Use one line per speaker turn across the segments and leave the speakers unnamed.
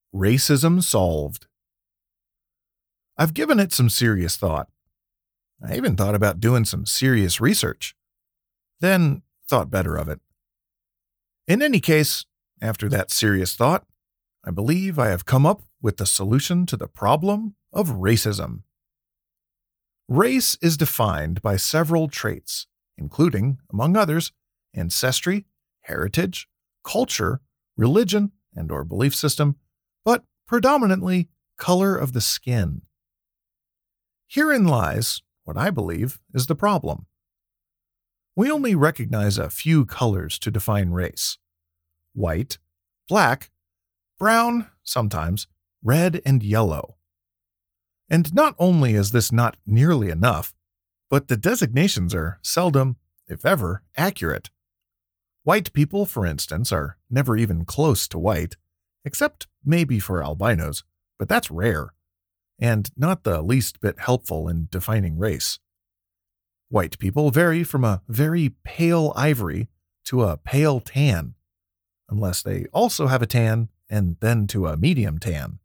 Racism solved. I've given it some serious thought. I even thought about doing some serious research. Then thought better of it. In any case, after that serious thought, I believe I have come up with the solution to the problem of racism. Race is defined by several traits, including, among others, ancestry, heritage, culture, religion, and/or belief system, but predominantly color of the skin. Herein lies what I believe is the problem. We only recognize a few colors to define race: white, black, brown, sometimes, red, and yellow. And not only is this not nearly enough, but the designations are seldom, if ever, accurate. White people, for instance, are never even close to white, except maybe for albinos, but that's rare, and not the least bit helpful in defining race. White people vary from a very pale ivory to a pale tan, unless they also have a tan and then to a medium tan.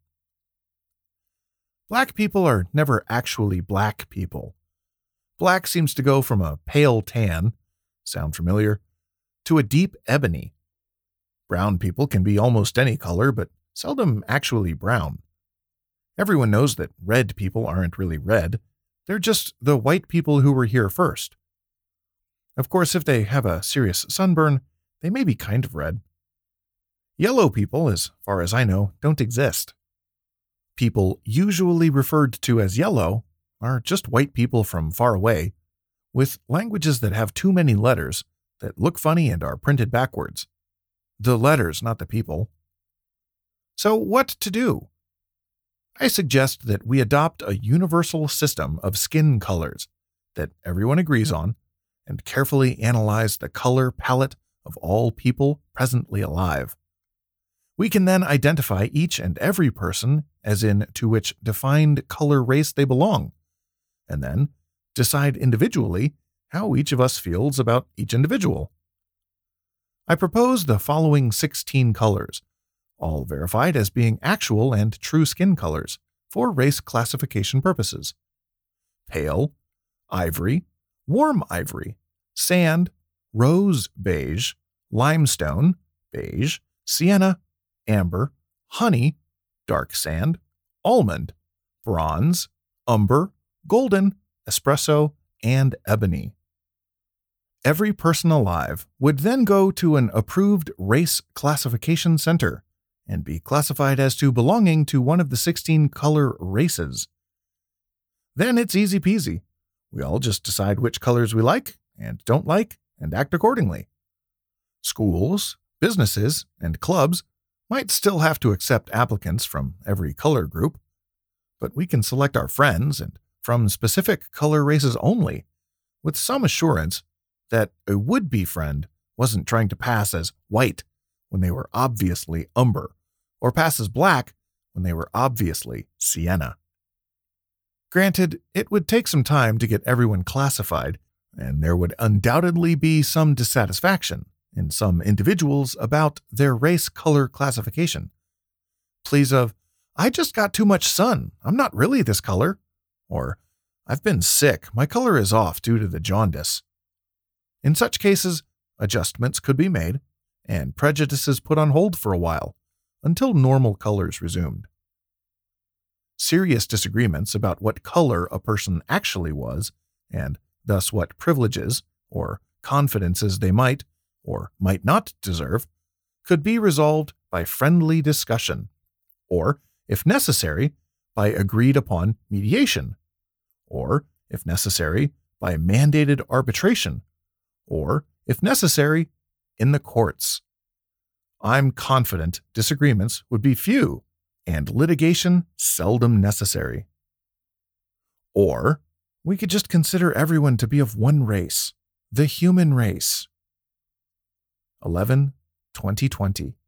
Black people are never actually black people. Black seems to go from a pale tan, sound familiar, to a deep ebony. Brown people can be almost any color, but seldom actually brown. Everyone knows that red people aren't really red. They're just the white people who were here first. Of course, if they have a serious sunburn, they may be kind of red. Yellow people, as far as I know, don't exist. People usually referred to as yellow are just white people from far away, with languages that have too many letters that look funny and are printed backwards. The letters, not the people. So what to do? I suggest that we adopt a universal system of skin colors that everyone agrees on and carefully analyze the color palette of all people presently alive. We can then identify each and every person as in to which defined color race they belong, and then decide individually how each of us feels about each individual. I propose the following 16 colors, all verified as being actual and true skin colors for race classification purposes: pale, ivory, warm ivory, sand, rose beige, limestone, beige, sienna, amber, honey, dark sand, almond, bronze, umber, golden, espresso, and ebony. Every person alive would then go to an approved race classification center and be classified as to belonging to one of the 16 color races. Then it's easy peasy. We all just decide which colors we like and don't like and act accordingly. Schools, businesses, and clubs might still have to accept applicants from every color group, but we can select our friends and from specific color races only, with some assurance that a would-be friend wasn't trying to pass as white when they were obviously umber, or pass as black when they were obviously sienna. Granted, it would take some time to get everyone classified, and there would undoubtedly be some dissatisfaction in some individuals about their race color classification. Pleas of, "I just got too much sun, I'm not really this color," or "I've been sick, my color is off due to the jaundice." In such cases, adjustments could be made and prejudices put on hold for a while until normal colors resumed. Serious disagreements about what color a person actually was, and thus what privileges or confidences they might or might not deserve, could be resolved by friendly discussion, or, if necessary, by agreed-upon mediation, or, if necessary, by mandated arbitration, or, if necessary, in the courts. I'm confident disagreements would be few and litigation seldom necessary. Or, we could just consider everyone to be of one race, the human race. 11/2020